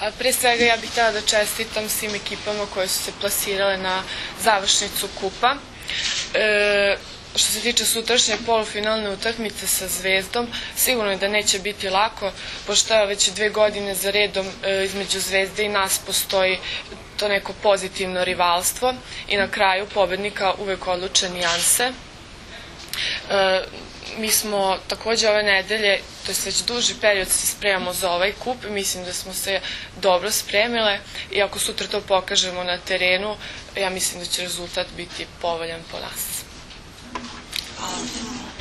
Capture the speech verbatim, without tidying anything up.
Pre svega ja bih htjela da čestitam svim ekipama koje su se plasirale na završnicu kupa. Što se tiče sutrašnje polufinalne utakmice sa Zvezdom, sigurno je da neće biti lako, pošto je već dve godine za redom između Zvezde i nas postoji to neko pozitivno rivalstvo i na kraju pobednika uvek odluče nijanse. Mi smo takođe ove nedelje, to je već duži period, se spremamo za ovaj kup. Mislim da smo se dobro spremile i ako sutra to pokažemo na terenu, ja mislim da će rezultat biti povoljan po nas.